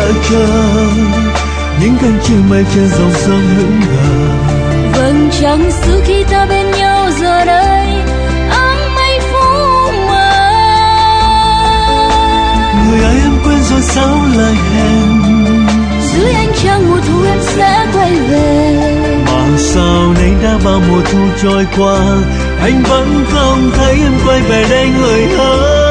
đợi chờ những cánh chim mây trên dòng sông hững hờ. Vầng trăng xưa khi ta bên nhau giờ đây áng mây phủ mờ. Người ơi em quên rồi sao lời hẹn, dưới ánh trăng mùa thu em sẽ quay về. mà sao nay đã bao mùa thu trôi qua, anh vẫn không thấy em quay về đây người ơi.